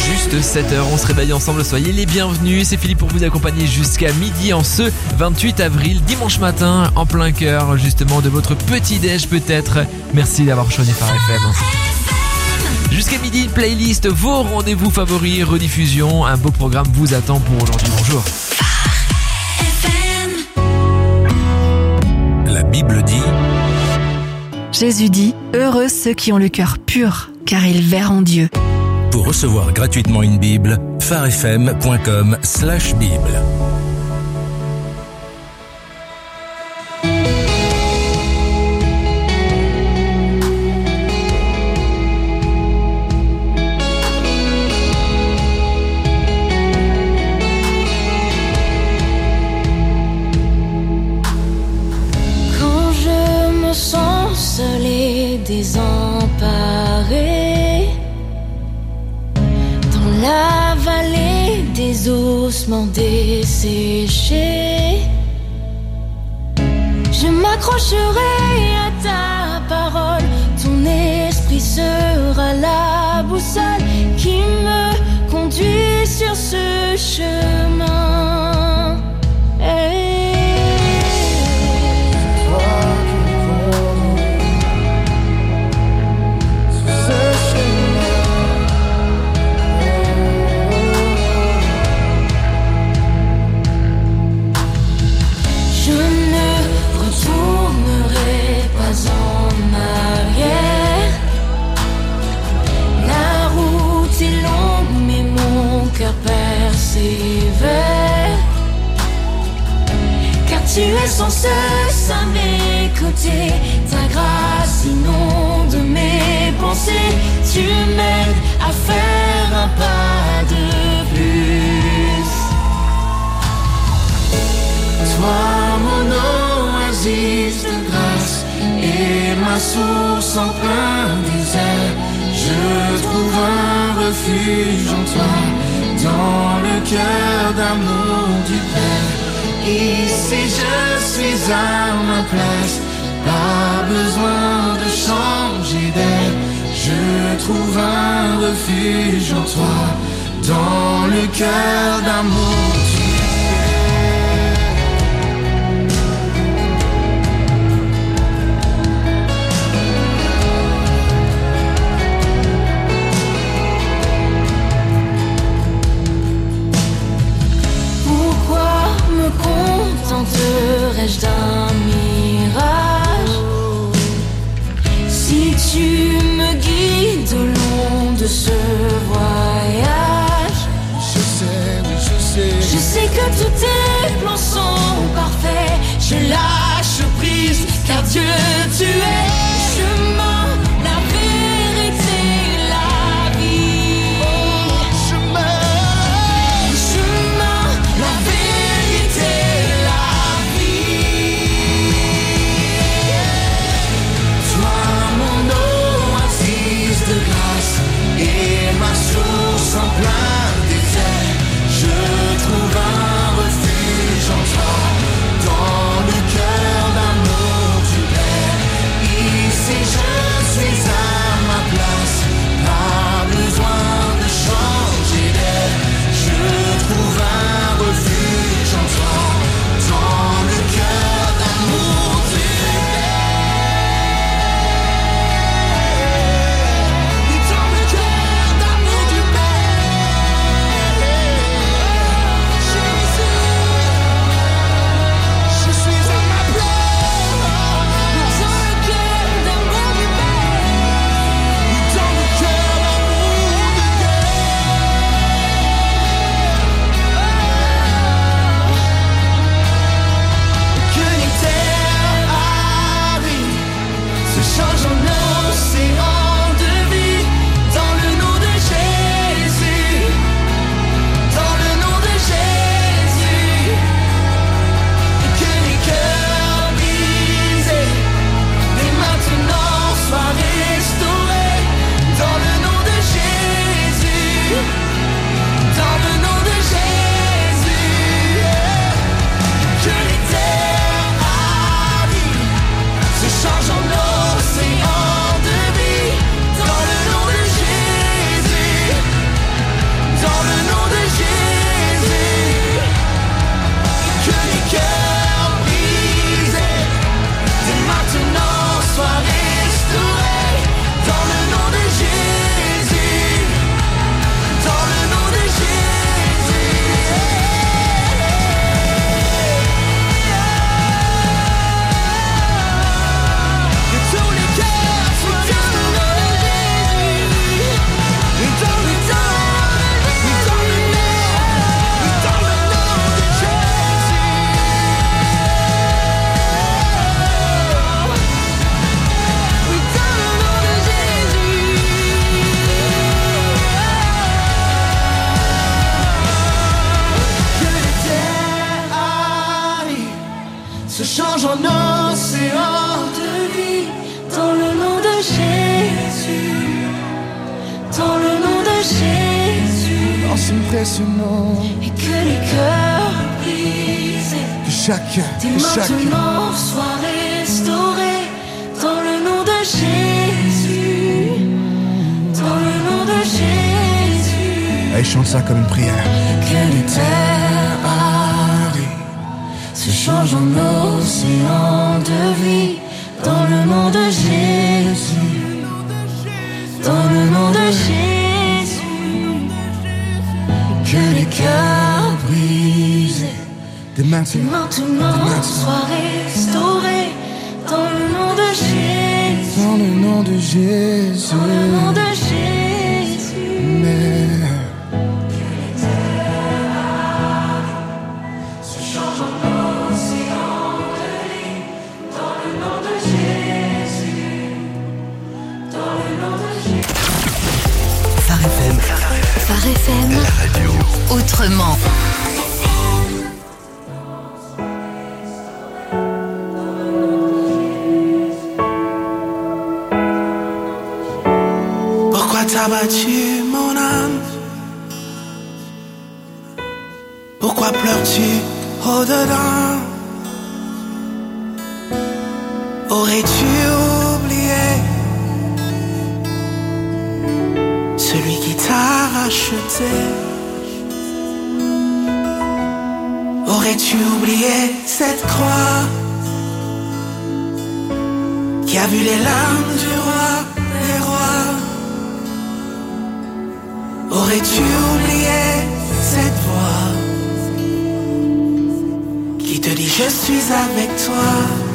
Juste 7h, on se réveille ensemble, soyez les bienvenus. C'est Philippe pour vous accompagner jusqu'à midi en ce 28 avril, dimanche matin, en plein cœur justement de votre petit-déj peut-être. Merci d'avoir choisi Phare FM. Jusqu'à midi, une playlist, vos rendez-vous favoris, rediffusion. Un beau programme vous attend pour aujourd'hui. Bonjour. La Bible dit... Jésus dit, heureux ceux qui ont le cœur pur, car ils verront Dieu. Pour recevoir gratuitement une Bible, pharefm.com/Bible. Quand je me sens seule et désemparée, la vallée des ossements desséchés, je m'accrocherai à ta parole. Ton esprit sera la boussole qui me conduit sur ce chemin. Persévère, car tu es sans cesse à mes côtés. Ta grâce inonde mes pensées. Tu m'aides à faire un pas de plus. Toi mon oasis de grâce et ma source en plein désert, je trouve un refuge en toi. Dans le cœur d'amour du Père, ici je suis à ma place, pas besoin de changer d'air. Je trouve un refuge en toi, dans le cœur d'amour du contenterais-je d'un mirage si tu me guides au long de ce voyage? Je sais que tous tes plans sont parfaits. Je lâche prise car Dieu tu es le chemin, la vérité, la vie. Le chemin, la vérité, et ma source en plein désert, je trouve un refuge en toi. Dans le cœur d'amour du Père, ce nom. Et que les cœurs brisés, Que chacun maintenant soient restaurés dans le nom de Jésus. Dans le nom de Jésus. Allez, chante ça comme une prière. Que les terres arides se changent en océan de vie. Dans le nom de Jésus. Dans le nom de Jésus. Que les cœurs brisés Dès maintenant soient restaurés. Dans le nom de Jésus. Dans le nom de Jésus. Dans le nom de Jésus. Mais Que les terres se changent en océan de vie. Dans le nom de Jésus. Dans le nom de Jésus. Phare FM. Phare FM, La radio. autrement. Pourquoi t'as battu mon âme? Pourquoi pleures-tu au-dedans? Aurais-tu oublié celui qui t'a racheté? Aurais-tu oublié cette croix qui a vu les larmes du roi des rois? Aurais-tu oublié cette voix qui te dit je suis avec toi?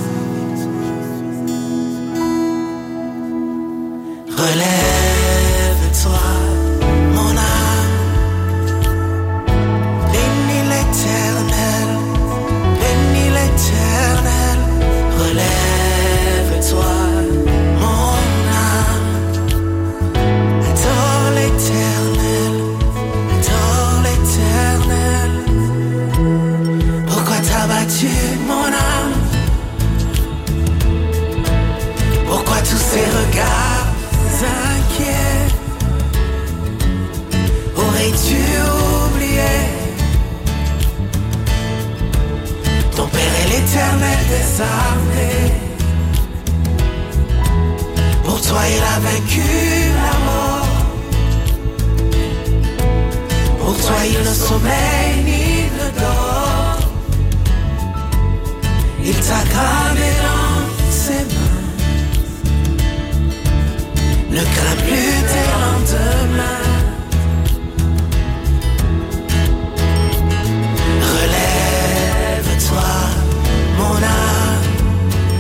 Relève-toi, mon âme, bénis l'Éternel, bénis l'Éternel. Relève-toi, mon âme, adore l'Éternel, adore l'Éternel. Pourquoi t'as battu mon âme? Pourquoi tous ces regards inquiets? Aurais-tu oublié ton Père est l'Éternel des armées? Pour toi il a vaincu la mort. Pour toi il ne sommeille ni ne dort. Il t'a gravé dans ses mains. Ne crains plus tes lendemains. Relève-toi, mon âme,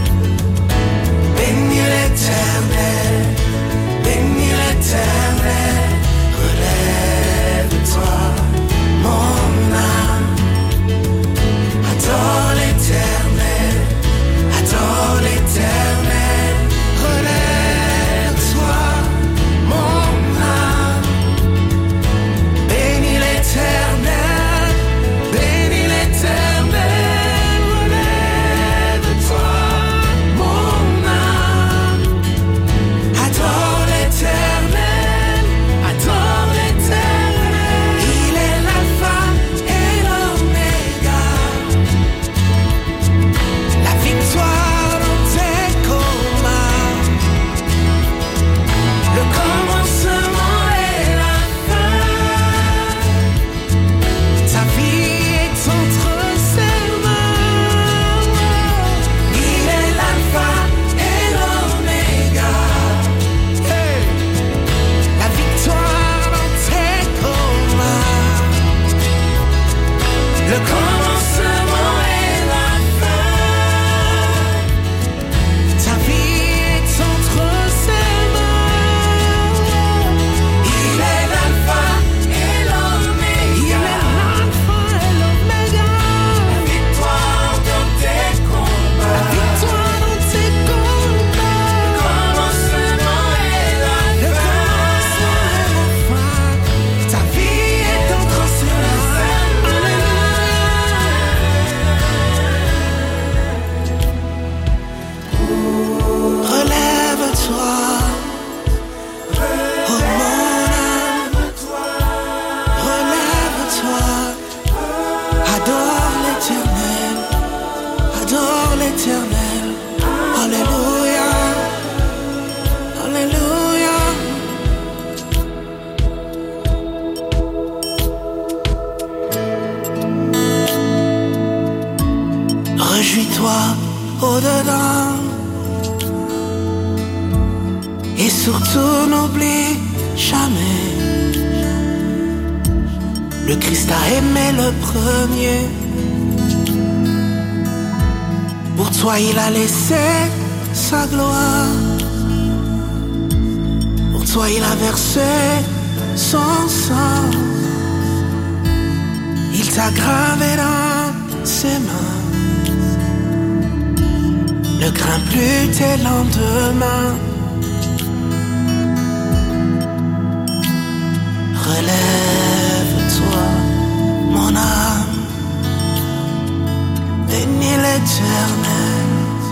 temps. Et surtout n'oublie jamais, le Christ a aimé le premier. Pour toi il a laissé sa gloire, pour toi il a versé son sang. Il t'a gravé dans ses mains. Ne crains plus tes lendemains. Relève-toi, mon âme, bénis l'Éternel.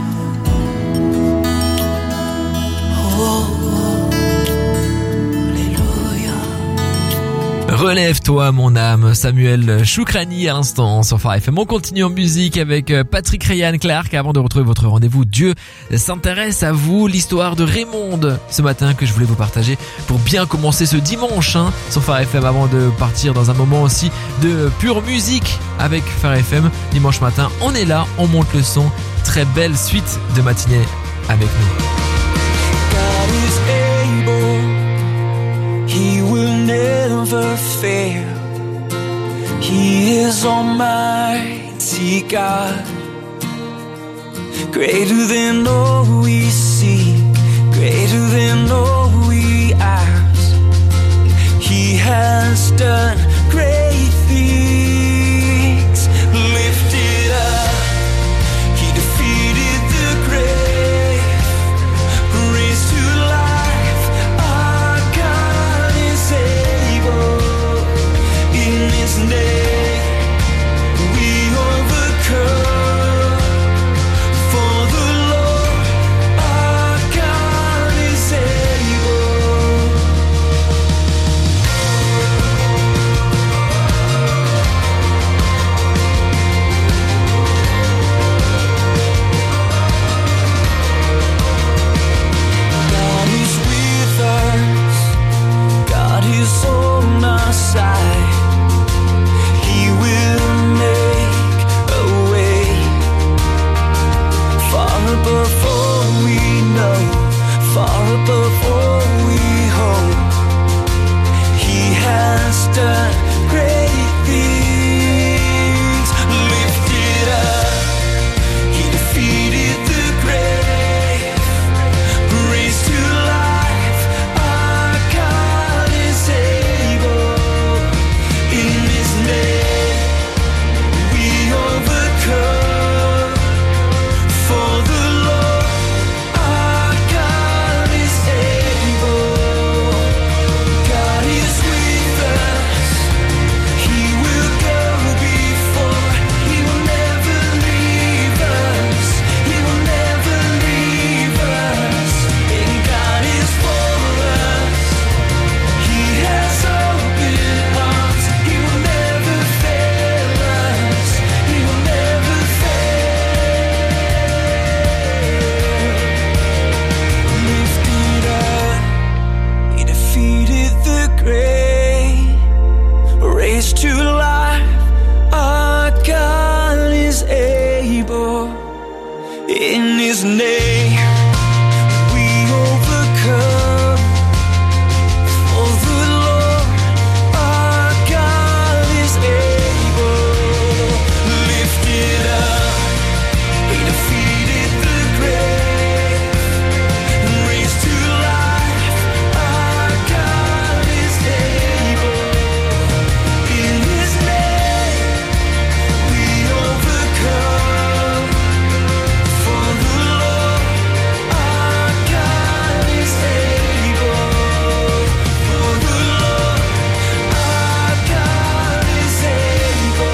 Oh, oh, alléluia. Relève-toi mon âme, Samuel Choukrani à l'instant sur Phare FM. On continue en musique avec Patrick Ryan Clark avant de retrouver votre rendez-vous. Dieu s'intéresse à vous, l'histoire de Raymond ce matin que je voulais vous partager pour bien commencer ce dimanche sur Phare FM avant de partir dans un moment aussi de pure musique avec Phare FM. Dimanche matin, on est là, on monte le son. Très belle suite de matinée avec nous. God is able, He will never fail. He is Almighty God, greater than all we see, greater than all we ask. He has done great things. Lifted up, He defeated the grave, raised to life. Our God is able. In His name we overcome. For the Lord our God is able. God is with us, God is on our side. He will make a way, far above all we know, far above all we hope. He has done great things. Lifted up, He defeated the grave, raised to life. Our God is able. In His name we overcome. For the Lord our God is able. God is with us. He will go before. He will never leave us. He will never leave us. And God is for us. He has open arms. He will never fail us. He will never fail. Lifted up, He defeated the grave, raised to life. Our God is able. In His name we overcome. For the Lord our God is able. Lifted up, He defeated the grave, raised to life. Our God is able. In His name we overcome. For the Lord our God is able. For the Lord our God is able.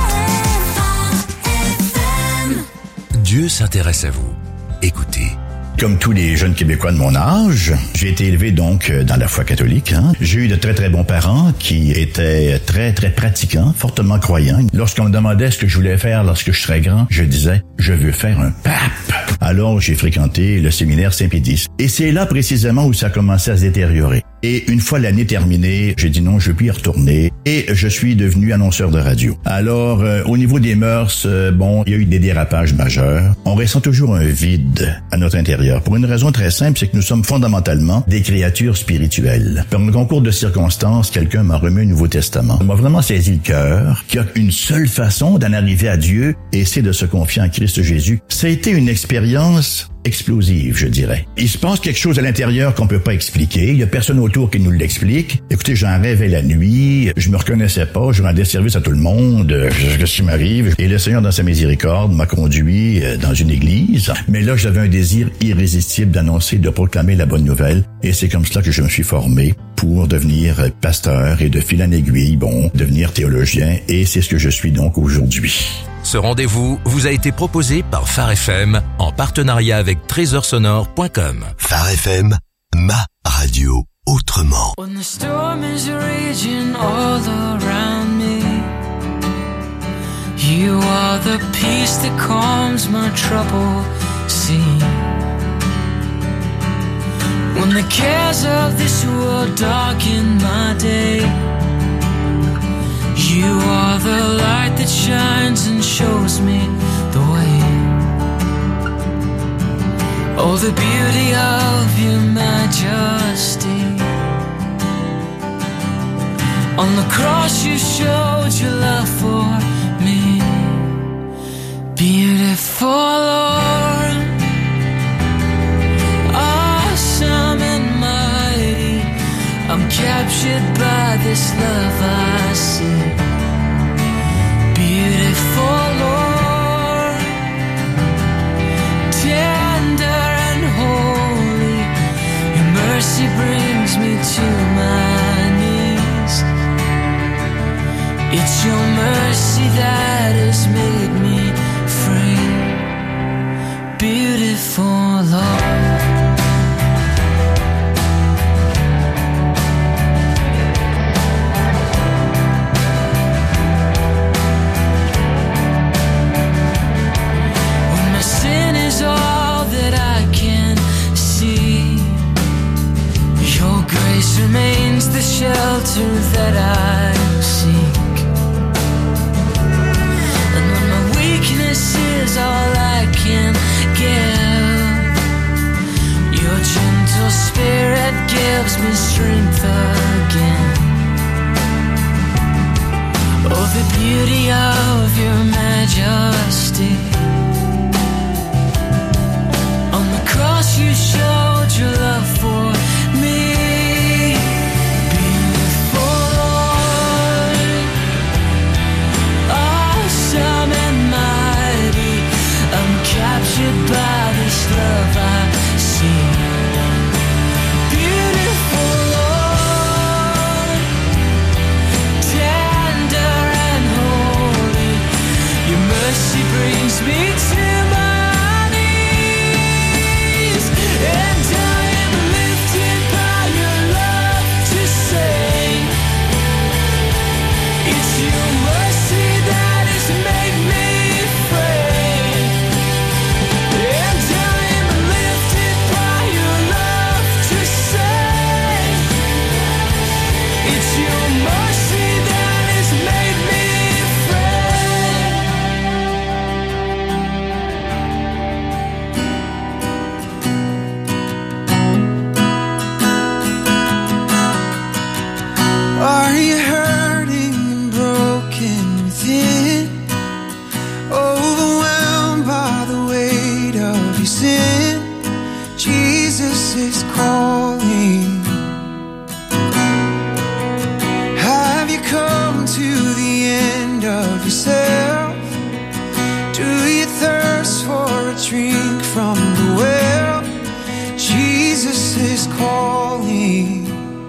Dieu s'intéresse à vous. Écoutez Comme tous les jeunes Québécois de mon âge, j'ai été élevé donc dans la foi catholique. J'ai eu de très très bons parents qui étaient très très pratiquants, fortement croyants. Lorsqu'on me demandait ce que je voulais faire lorsque je serais grand, je disais « je veux faire un pape ». Alors j'ai fréquenté le séminaire Saint-Pédis. Et c'est là précisément où ça a commencé à se détériorer. Et une fois l'année terminée, j'ai dit non, je veux plus y retourner. Et je suis devenu annonceur de radio. Alors, au niveau des mœurs, il y a eu des dérapages majeurs. On ressent toujours un vide à notre intérieur. Pour une raison très simple, c'est que nous sommes fondamentalement des créatures spirituelles. Par un concours de circonstances, quelqu'un m'a remis un Nouveau Testament. Ça m'a vraiment saisi le cœur qu'il y a une seule façon d'en arriver à Dieu, et c'est de se confier en Christ Jésus. Ça a été une expérience explosive, je dirais. Il se passe quelque chose à l'intérieur qu'on peut pas expliquer. Il y a personne autour qui nous l'explique. Écoutez, j'en rêvais la nuit. Je me reconnaissais pas. Je rendais service à tout le monde. Qu'est-ce qui m'arrive? Et le Seigneur, dans sa miséricorde, m'a conduit dans une église. Mais là, j'avais un désir irrésistible d'annoncer, de proclamer la bonne nouvelle. Et c'est comme cela que je me suis formé pour devenir pasteur et de fil en aiguille, devenir théologien. Et c'est ce que je suis donc aujourd'hui. Ce rendez-vous vous a été proposé par Phare FM en partenariat avec trésorsonore.com. Phare FM, ma radio autrement. When the storm is raging all around me, you are the peace that calms my troubled sea. When the cares of this world darken my day, you are the light that shines and shows me the way. Oh, the beauty of your majesty. On the cross you showed your love for me. Beautiful Lord, awesome and mighty, I'm captured by this love I see. Beautiful Lord, tender and holy, your mercy brings me to my knees. It's your mercy that has made me free. Beautiful Lord. Remains the shelter that I seek. And when my weakness is all I can give, your gentle spirit gives me strength again. Oh, the beauty of your majesty. On the cross you showed your love for me. Captured by this love I see. Beautiful Lord, tender and holy, your mercy brings me to my knees. And I am lifted by your love to say, it's your mercy that has made me free. Are you hurting and broken within? Overwhelmed by the weight of your sin? Jesus is calling. Have you come to the end of yourself? Do you thirst for a drink from the well? Jesus is calling.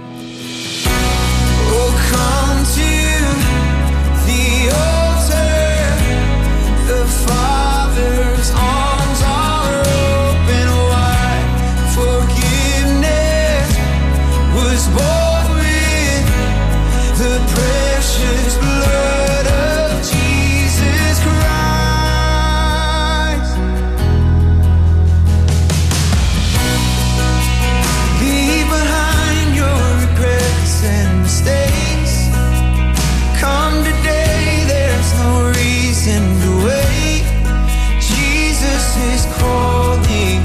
Oh, come to the altar. The Father's arms are open wide. bought with the precious blood of Jesus Christ. Leave behind your regrets and mistakes. Come today, there's no reason to wait. Jesus is calling.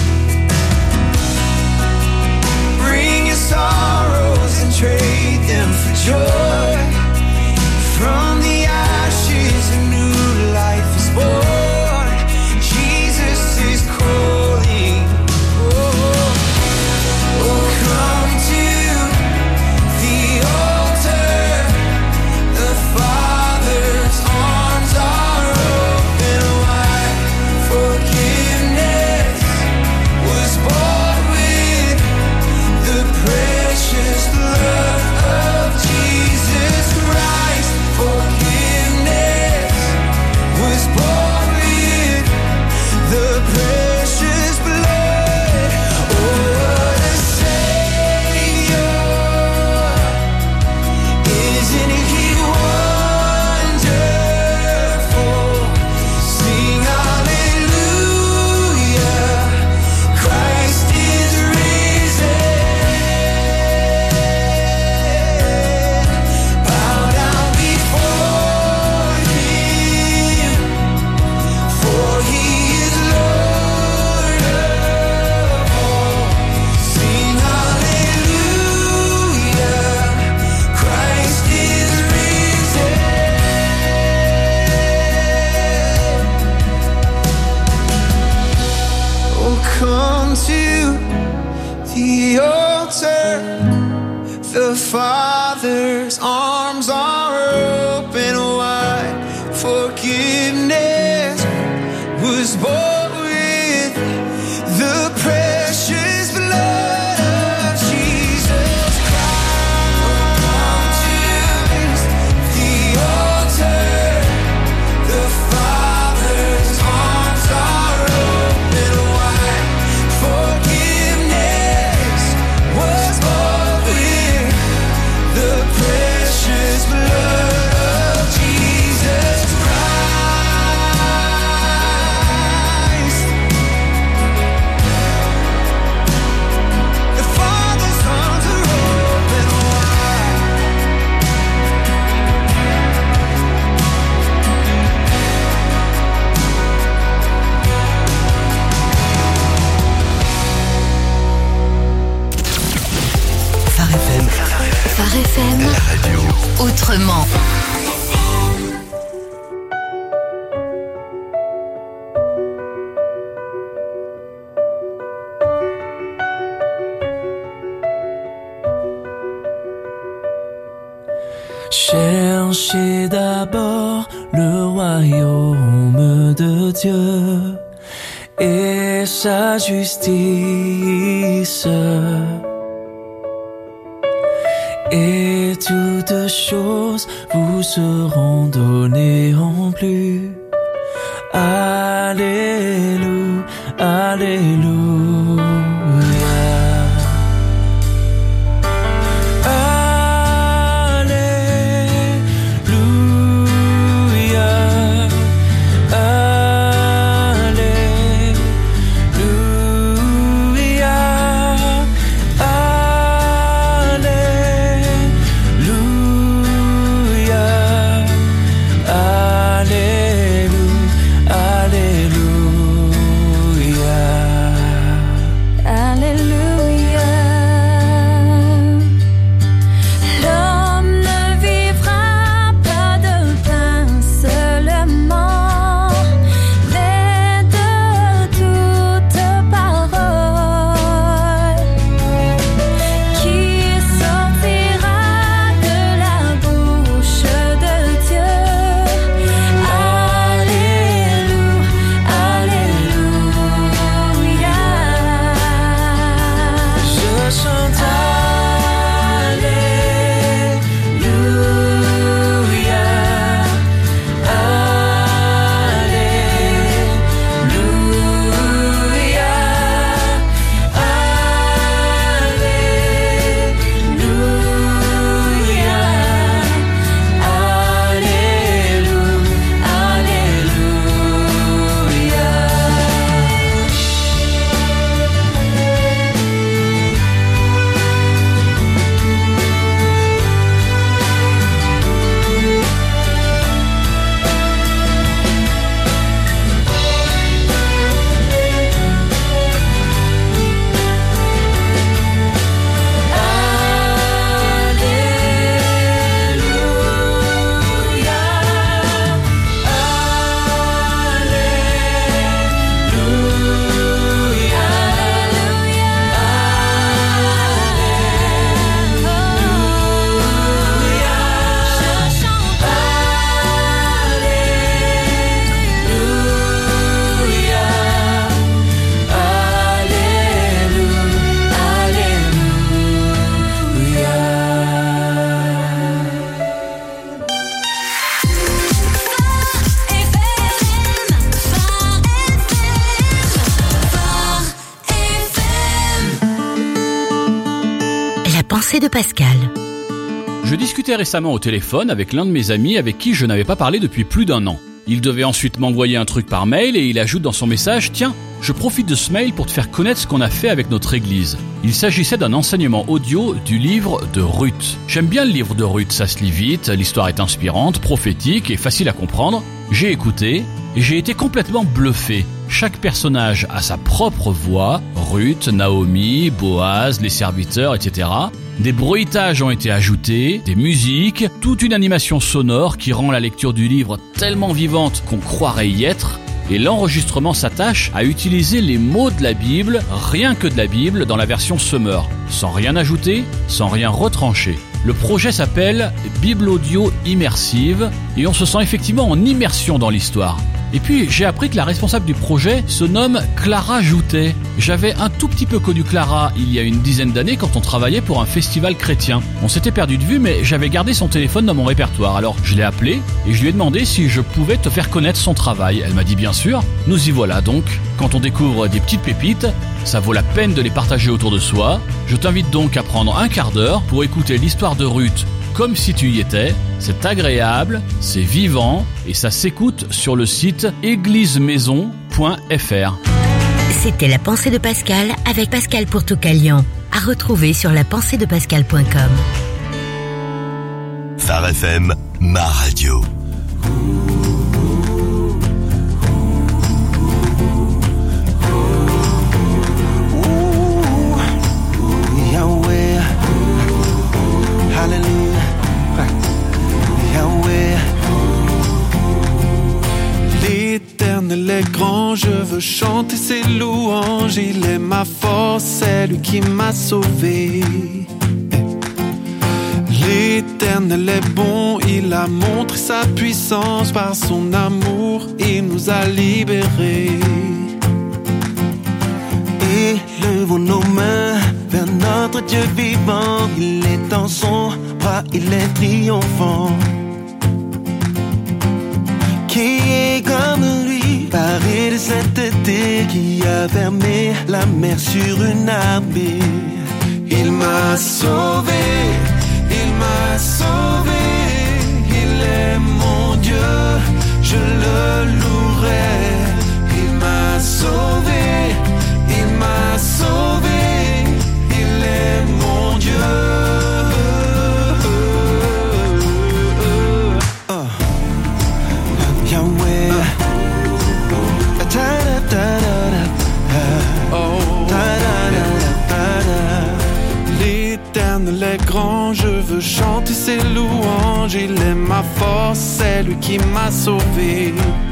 Bring your sorrows and trade them for joy. From the ashes a new life is born. Jesus is calling. Oh, come to the altar. The Father's arms are open wide. Forgiveness was bought with the precious blood of Jesus Christ. Forgiveness was bought with the precious blood. Oh, what a Savior! Isn't He wonderful? Sing hallelujah! Christ is risen. Bow down before Him, for He is Lord of all. Sing hallelujah! Christ is risen. Oh, come to the altar. The Father's arms are open wide. Forgiveness was bought with the precious blood of Jesus Christ. The altar. The Father's arms are open wide. Forgiveness was bought with the precious blood of Jesus Christ. The Father's arms are open wide. Phare FM, Phare FM, la radio. autrement. Cherchez d'abord le royaume de Dieu et sa justice, et toutes choses vous seront données en plus. Alléluia, alléluia. Alléluia. pensée de Pascal. Je discutais récemment au téléphone avec l'un de mes amis avec qui je n'avais pas parlé depuis plus d'1 an. Il devait ensuite m'envoyer un truc par mail et il ajoute dans son message « Tiens, je profite de ce mail pour te faire connaître ce qu'on a fait avec notre église. » Il s'agissait d'un enseignement audio du livre de Ruth. J'aime bien le livre de Ruth, ça se lit vite, l'histoire est inspirante, prophétique et facile à comprendre. J'ai écouté et j'ai été complètement bluffé. Chaque personnage a sa propre voix, Ruth, Naomi, Boaz, les serviteurs, etc. Des bruitages ont été ajoutés, des musiques, toute une animation sonore qui rend la lecture du livre tellement vivante qu'on croirait y être. Et l'enregistrement s'attache à utiliser les mots de la Bible, rien que de la Bible, dans la version Summer, sans rien ajouter, sans rien retrancher. Le projet s'appelle Bible Audio Immersive et on se sent effectivement en immersion dans l'histoire. Et puis j'ai appris que la responsable du projet se nomme Clara Joutet. J'avais un tout petit peu connu Clara il y a une dizaine d'années quand on travaillait pour un festival chrétien. On s'était perdu de vue mais j'avais gardé son téléphone dans mon répertoire. Alors je l'ai appelée et je lui ai demandé si je pouvais te faire connaître son travail. Elle m'a dit bien sûr. Nous y voilà donc. Quand on découvre des petites pépites, ça vaut la peine de les partager autour de soi. Je t'invite donc à prendre un quart d'heure pour écouter l'histoire de Ruth comme si tu y étais. C'est agréable, c'est vivant et ça s'écoute sur le site églisemaison.fr. C'était La Pensée de Pascal avec Pascal Pourtoucalian. À retrouver sur lapenseedepascal.com. Phare FM, ma radio. Yahweh, hallelujah, Yahweh. L'Éternel est grand, je veux chanter ses louanges. Il est ma force, c'est lui qui m'a sauvé. L'Éternel est bon, il a montré sa puissance. Par son amour, il nous a libérés. Élevons nos mains vers notre Dieu vivant. Il est dans son bras, il est triomphant. Qui est comme lui, paré de sainteté, qui a fermé la mer sur une armée. Il m'a sauvé, il m'a sauvé. Il est mon Dieu, je le louerai. Il m'a sauvé, il m'a sauvé. Il est mon Dieu. Yahweh, l'Éternel est grand, je veux chanter ses louanges. Il est ma force, c'est lui qui m'a sauvé.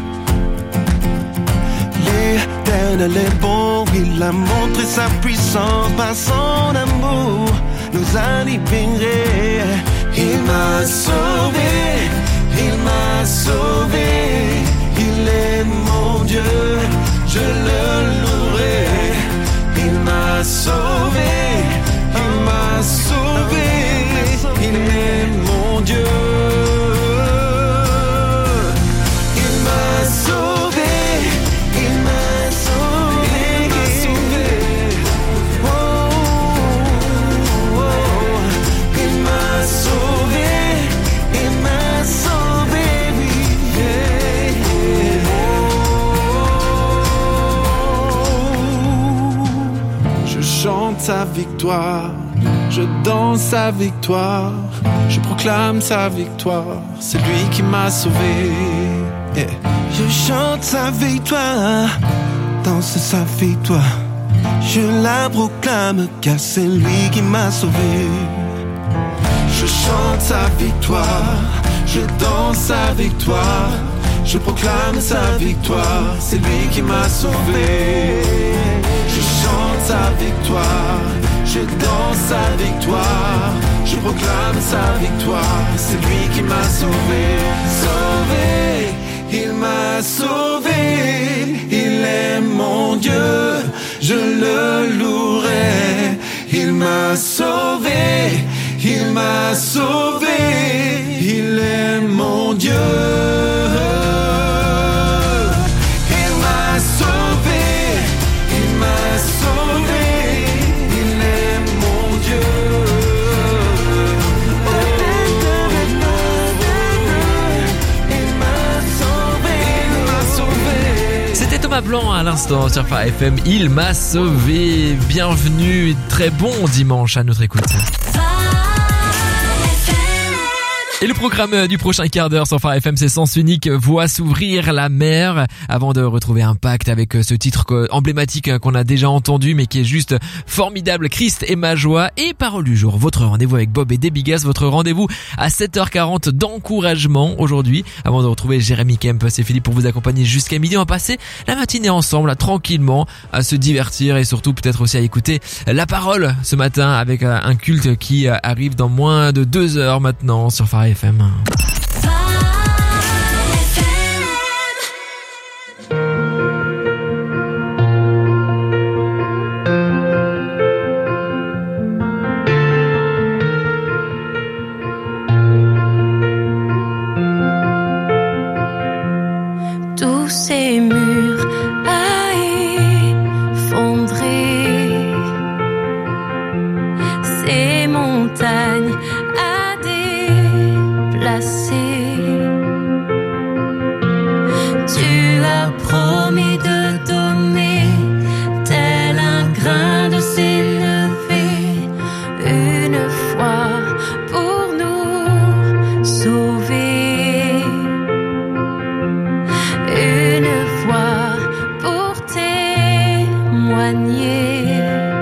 L'Éternel est bon, il a montré sa puissance. Par son amour, nous a libérés. Il m'a sauvé, il m'a sauvé. Il est mon Dieu, je le louerai. Il m'a sauvé, il m'a sauvé. Il est mon Dieu. Il m'a sauvé, il m'a sauvé, il m'a sauvé. Oh, oh, oh. Il m'a sauvé, il m'a sauvé. Je chante sa victoire, je danse sa victoire, je proclame sa victoire, c'est lui qui m'a sauvé. Yeah. Je chante sa victoire, danse sa victoire, je la proclame car c'est lui qui m'a sauvé. Je chante sa victoire, je danse sa victoire, je proclame sa victoire, c'est lui qui m'a sauvé. Je chante sa victoire, je danse sa victoire, je proclame sa victoire, c'est lui qui m'a sauvé. Sauvé, il m'a sauvé, il est mon Dieu, je le louerai. Il m'a sauvé, il m'a sauvé, il est mon Dieu. Thomas Blanc à l'instant sur Phare FM, il m'a sauvé. Bienvenue, très bon dimanche à notre écoute. Et le programme du prochain quart d'heure sur Phare FM, c'est Sens Unique, voit s'ouvrir la mer, avant de retrouver Impact avec ce titre emblématique qu'on a déjà entendu mais qui est juste formidable, Christ et ma joie. Et Parole du jour, votre rendez-vous avec Bob et Debigas, votre rendez-vous à 7h40 d'encouragement aujourd'hui. Avant de retrouver Jérémy Kemp, c'est Philippe pour vous accompagner jusqu'à midi. On va passer la matinée ensemble, tranquillement, à se divertir et surtout peut-être aussi à écouter la parole ce matin avec un culte qui arrive dans moins de 2 heures maintenant sur Phare FM. Tous ces murs à effondrer, ces montagnes à déplacer. Tu as promis de donner, tel un grain de s'élever, une fois pour nous sauver, une voix pour témoigner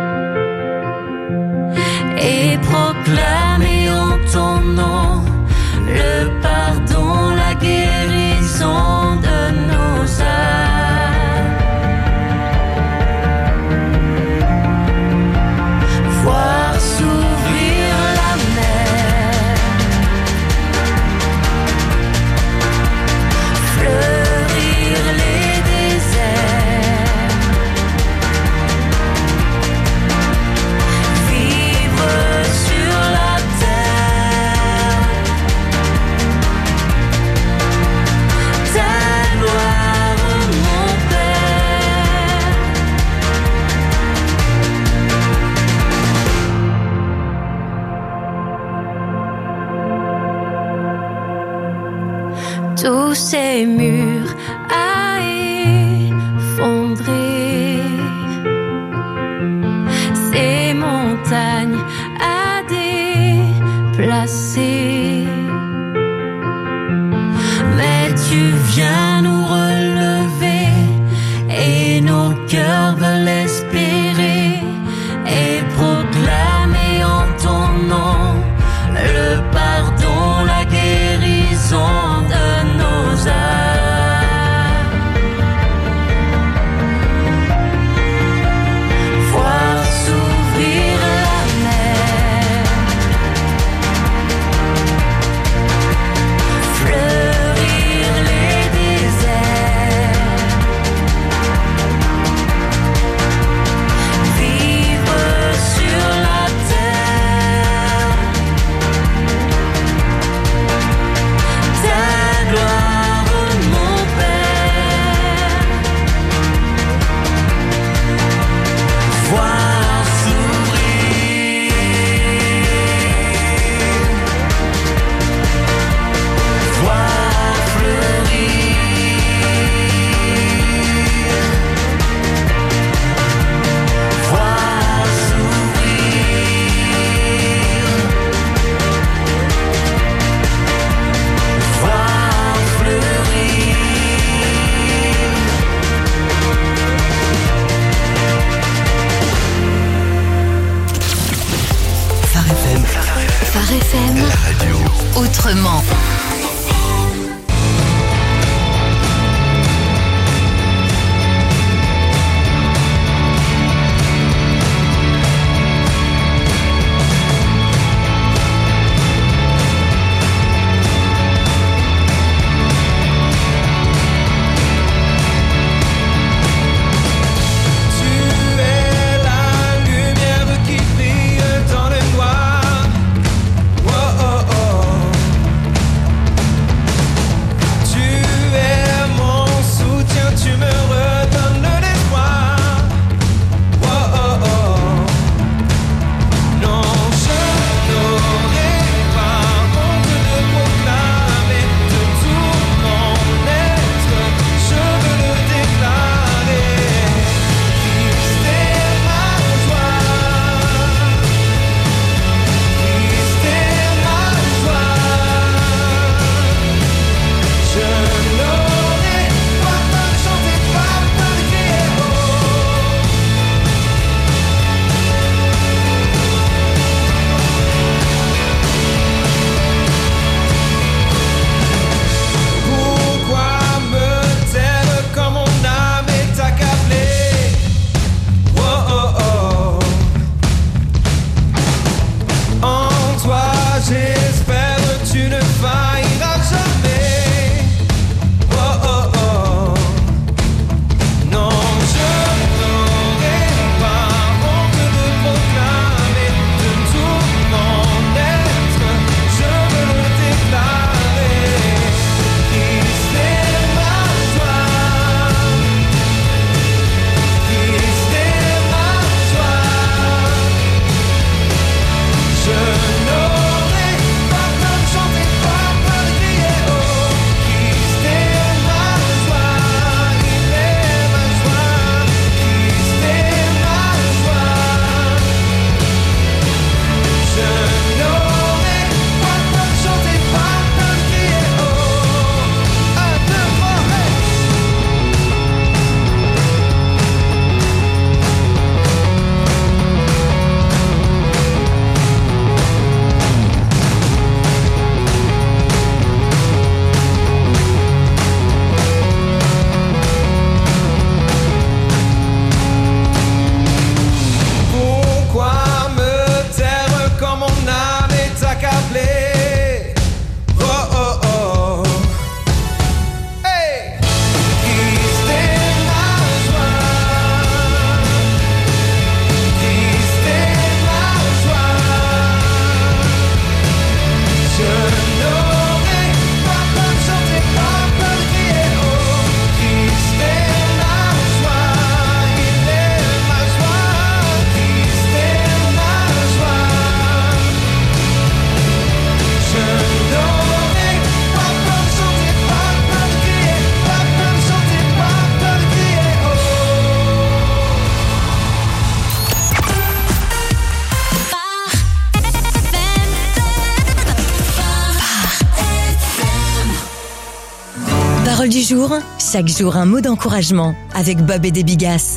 et proclamer en ton nom le pardon, la guérison de nos âmes. Voir s'ouvrir la mer, fleurir les déserts, vivre sur la terre, ta gloire, mon Père. Tous ces murs à effondrer, ces montagnes à déplacer, mais tu viens nous relever et nos cœurs veulent espérer et proclamer en ton nom le pardon, la guérison de nos âmes. Voir s'ouvrir la mer, fleurir les déserts, vivre sur la terre, ta gloire, mon Père. Voir s'ouvrir, voir fleurir, voir s'ouvrir, voir fleurir. Phare FM, Phare FM, la radio. autrement. Tu es la lumière qui brille dans le noir. Oh oh oh. Parole du jour, chaque jour un mot d'encouragement avec Bob et des Bigasses.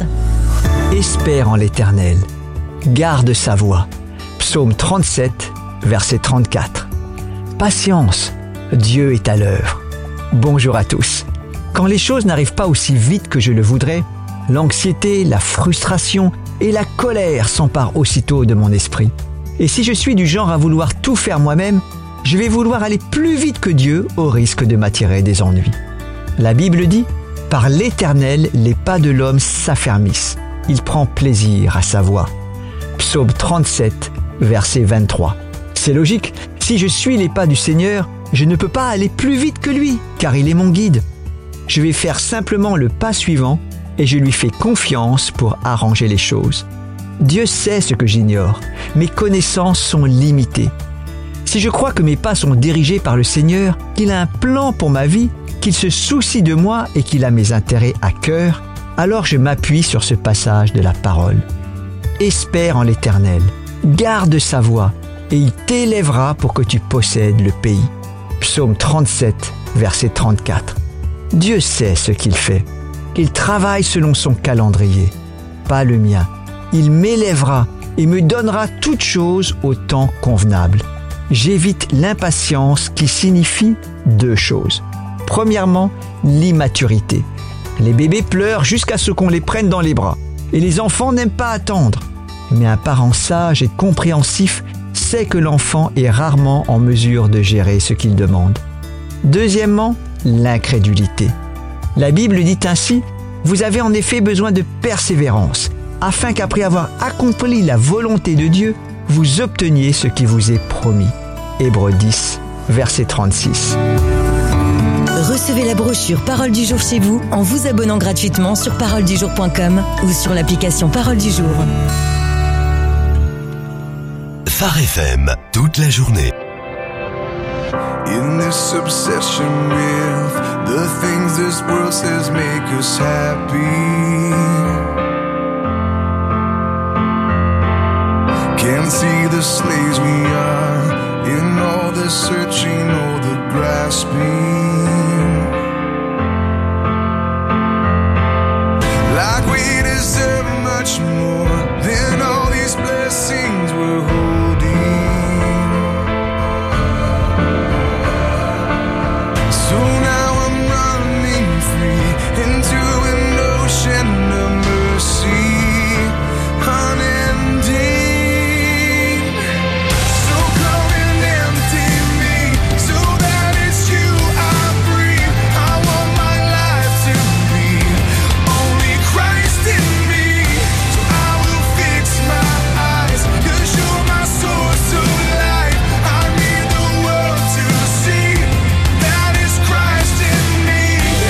Espère en l'Éternel, garde sa voie. Psaume 37, verset 34. Patience, Dieu est à l'œuvre. Bonjour à tous. Quand les choses n'arrivent pas aussi vite que je le voudrais, l'anxiété, la frustration et la colère s'emparent aussitôt de mon esprit. Et si je suis du genre à vouloir tout faire moi-même, je vais vouloir aller plus vite que Dieu au risque de m'attirer des ennuis. La Bible dit « Par l'Éternel, les pas de l'homme s'affermissent. Il prend plaisir à sa voie. » Psaume 37, verset 23. C'est logique, si je suis les pas du Seigneur, je ne peux pas aller plus vite que lui, car il est mon guide. Je vais faire simplement le pas suivant et je lui fais confiance pour arranger les choses. Dieu sait ce que j'ignore. Mes connaissances sont limitées. Si je crois que mes pas sont dirigés par le Seigneur, qu'il a un plan pour ma vie, qu'il se soucie de moi et qu'il a mes intérêts à cœur, alors je m'appuie sur ce passage de la parole. Espère en l'Éternel, garde sa voie, et il t'élèvera pour que tu possèdes le pays. Psaume 37, verset 34. Dieu sait ce qu'il fait. Il travaille selon son calendrier, pas le mien. Il m'élèvera et me donnera toutes choses au temps convenable. J'évite l'impatience qui signifie deux choses. Premièrement, l'immaturité. Les bébés pleurent jusqu'à ce qu'on les prenne dans les bras. Et les enfants n'aiment pas attendre. Mais un parent sage et compréhensif sait que l'enfant est rarement en mesure de gérer ce qu'il demande. Deuxièmement, l'incrédulité. La Bible dit ainsi « Vous avez en effet besoin de persévérance, afin qu'après avoir accompli la volonté de Dieu, vous obteniez ce qui vous est promis. » Hébreux 10, verset 36. Recevez la brochure Parole du jour chez vous en vous abonnant gratuitement sur paroledujour.com ou sur l'application Parole du jour. Phare FM, toute la journée. In this obsession with the things this world says make us happy, can't see the slaves we are in all the searching, all the grasping, like we deserve much more than all these blessings we're holding. So now I'm running free into an ocean of mercy, unending. So come and empty me, so that it's you I breathe. I want my life to be only Christ in me. So I will fix my eyes, 'cause you're my source of life. I need the world to see that is Christ in me.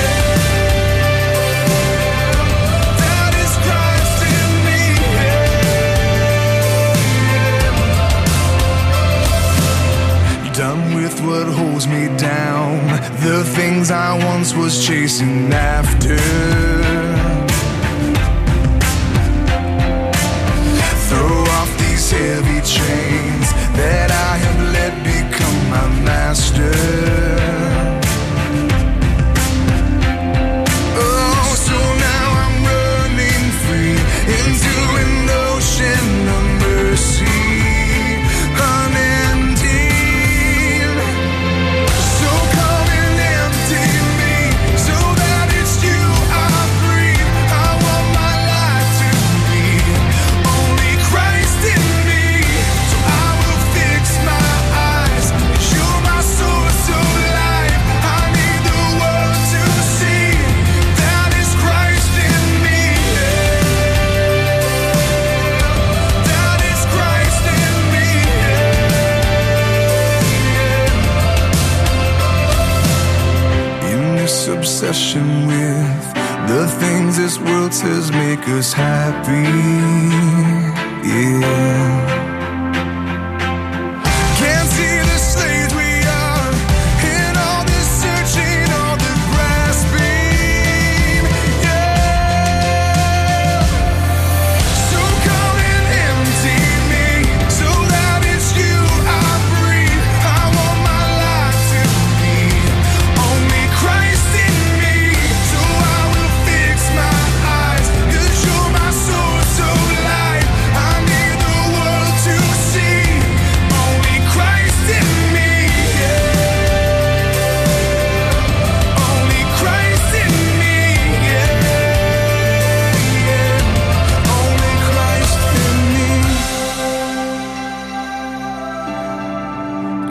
That is Christ in me. Done with what holds me down, the things I once was chasing after. Throw off these heavy chains that I have let become my master. Oh, so now I'm running free into an ocean of mercy, unending. So come and empty me, so that it's you I breathe. I want my life to be only Christ in me. So I will fix my eyes, 'cause you're my source of life. I need the world to see that is Christ in me. That is Christ in me. In this obsession with the things this world says make us happy, yeah. Can't see the slaves we are in all this searching, all the grasping, yeah. So come and empty me, so that it's you I breathe. I want my life to be only Christ in me.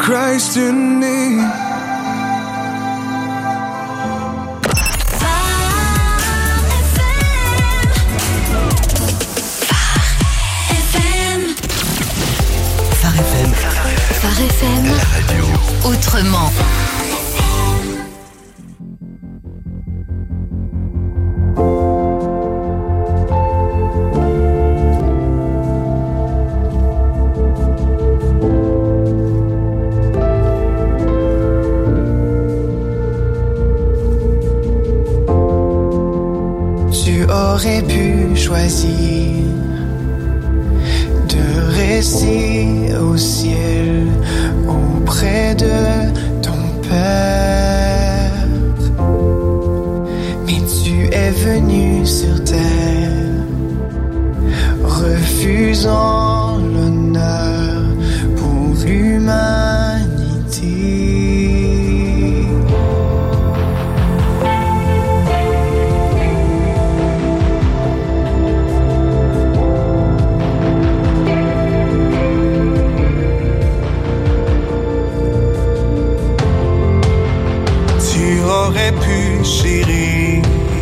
Christ in me. Phare FM, la radio autrement. Tu aurais pu choisir de rester au ciel auprès de ton Père, mais tu es venu sur terre, refusant l'honneur pour l'humanité. Aurais pu chérir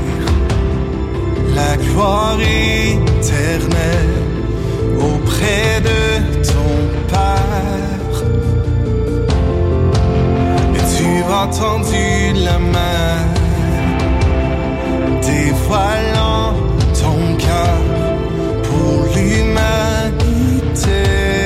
la gloire éternelle auprès de ton Père. Et tu as tendu la main, dévoilant ton cœur pour l'humanité.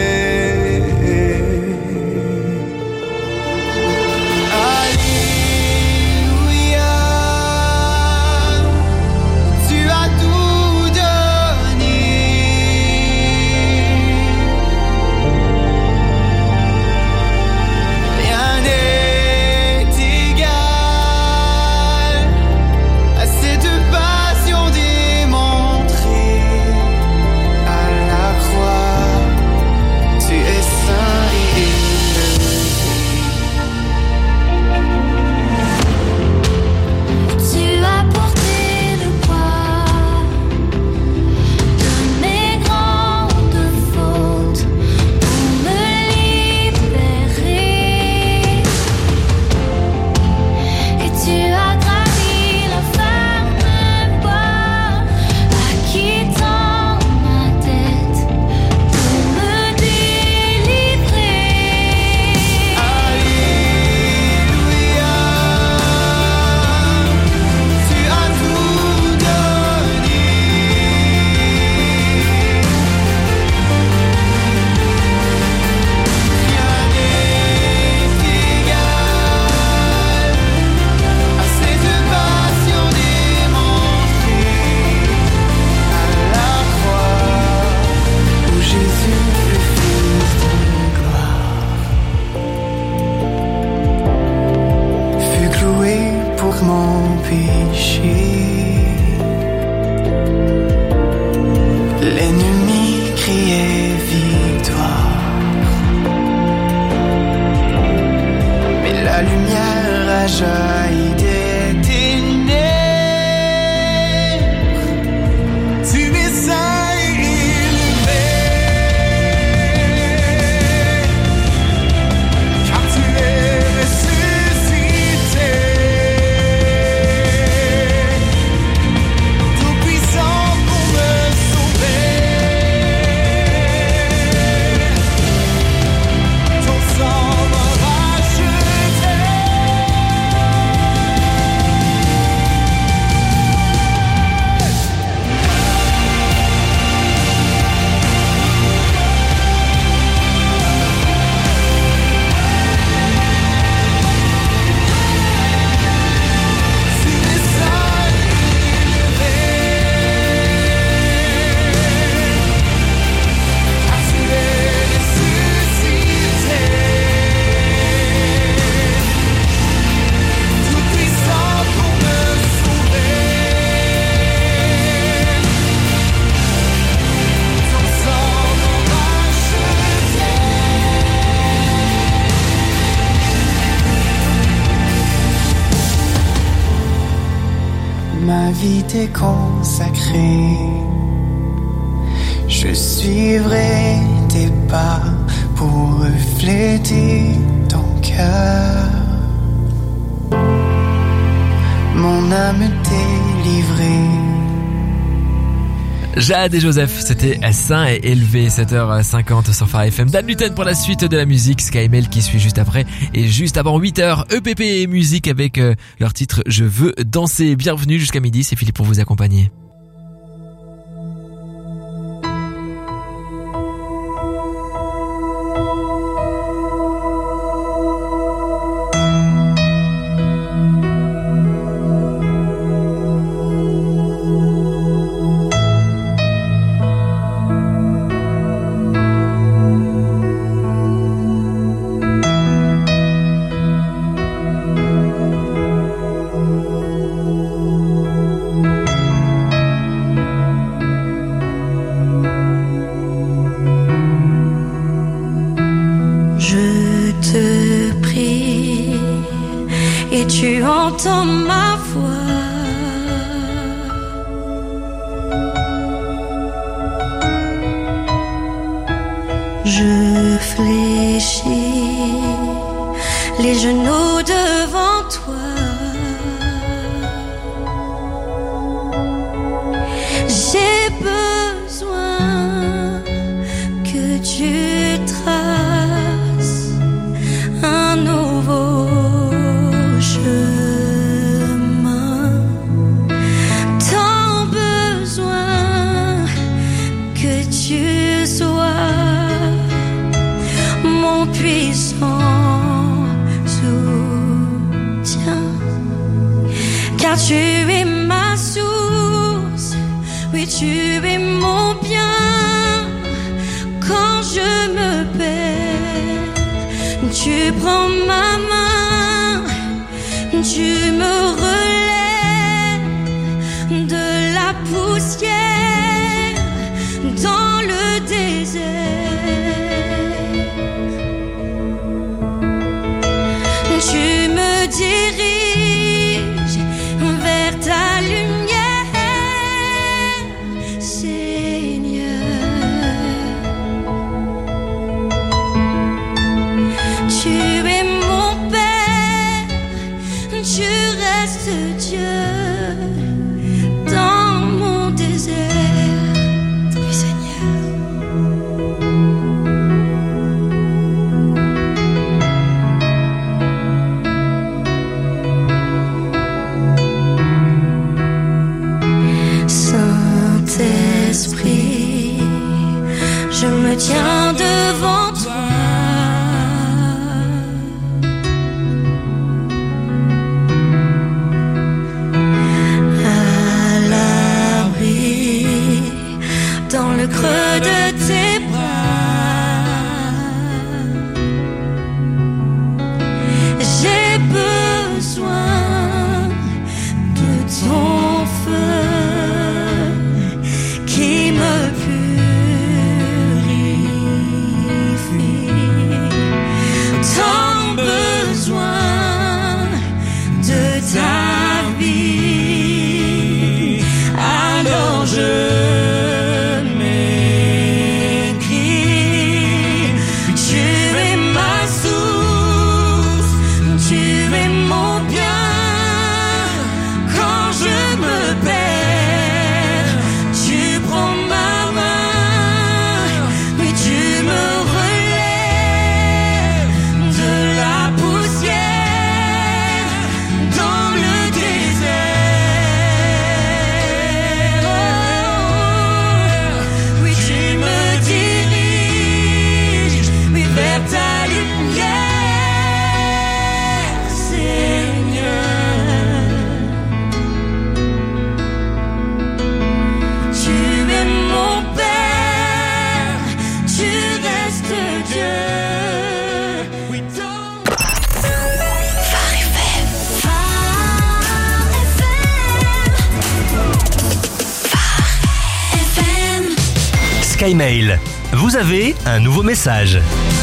Ma vie t'est consacrée, je suivrai tes pas pour refléter ton cœur. Mon âme t'est livrée. Jade et Joseph, c'était sain et élevé, 7h50 sur Phare FM. Dan Luten pour la suite de la musique, Sky Mail qui suit juste après. Et juste avant 8h, EPP et musique avec leur titre Je veux danser. Bienvenue jusqu'à midi, c'est Philippe pour vous accompagner. Sky Mail. Vous avez un nouveau message.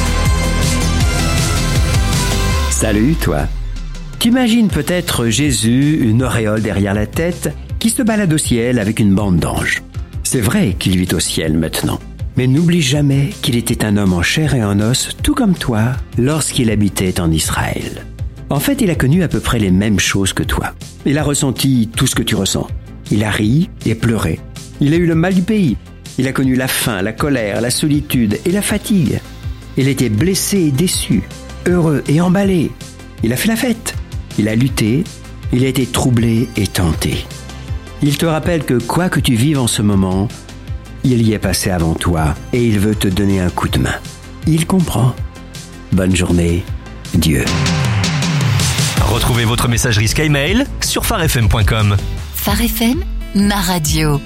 Salut toi. T'imagines peut-être Jésus, une auréole derrière la tête, qui se balade au ciel avec une bande d'anges. C'est vrai qu'il vit au ciel maintenant. Mais n'oublie jamais qu'il était un homme en chair et en os, tout comme toi, lorsqu'il habitait en Israël. En fait, il a connu à peu près les mêmes choses que toi. Il a ressenti tout ce que tu ressens. Il a ri et pleuré. Il a eu le mal du pays. Il a connu la faim, la colère, la solitude et la fatigue. Il était blessé et déçu, heureux et emballé. Il a fait la fête. Il a lutté. Il a été troublé et tenté. Il te rappelle que quoi que tu vives en ce moment, il y est passé avant toi et il veut te donner un coup de main. Il comprend. Bonne journée, Dieu. Retrouvez votre messagerie SkyMail sur farfm.com. Phare FM, ma radio.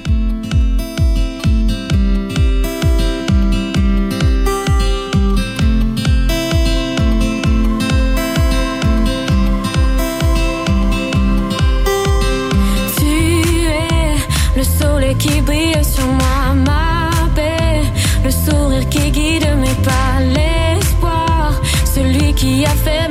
Le soleil qui brille sur moi, ma paix, le sourire qui guide mes pas, l'espoir, celui qui a fait